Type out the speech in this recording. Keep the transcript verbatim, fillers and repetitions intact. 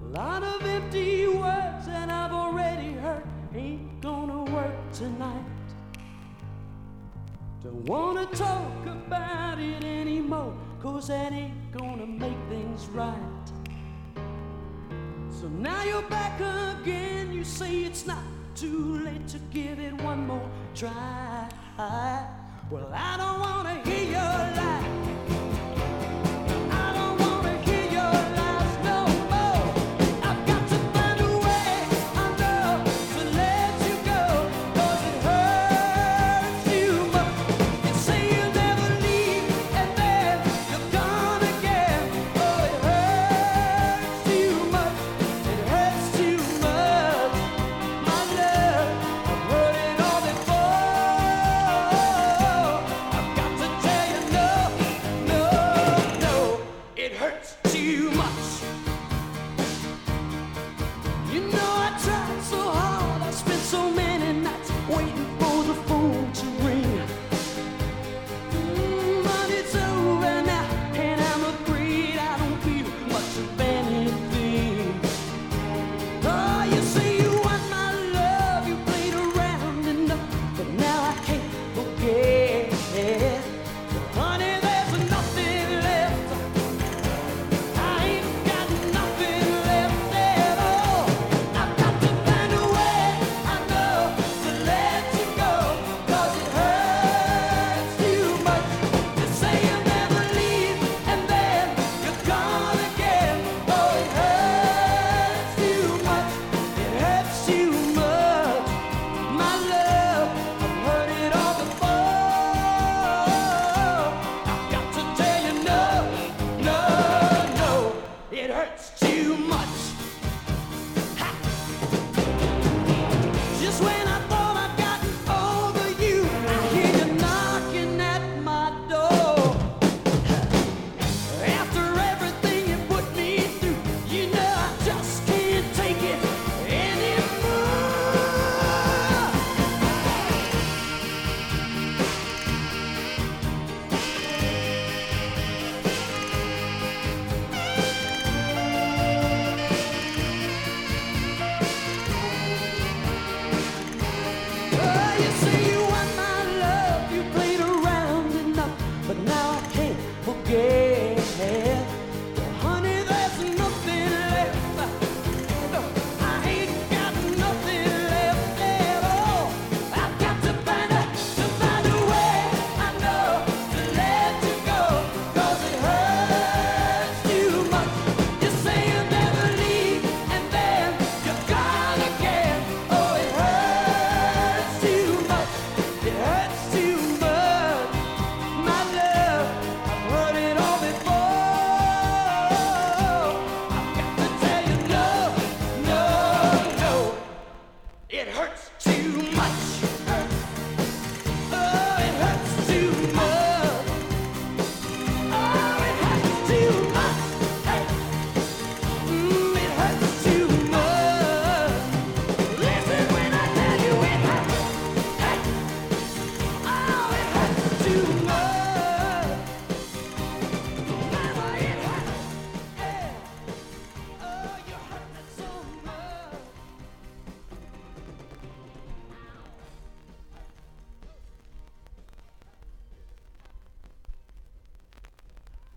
lot of empty words that I've already heard ain't gonna work tonight. Don't wanna talk about it anymore, 'cause that ain't gonna make things right. So now you're back again, you say it's not too late to give it one more try. Well, I don't wanna hear your lie. It hurts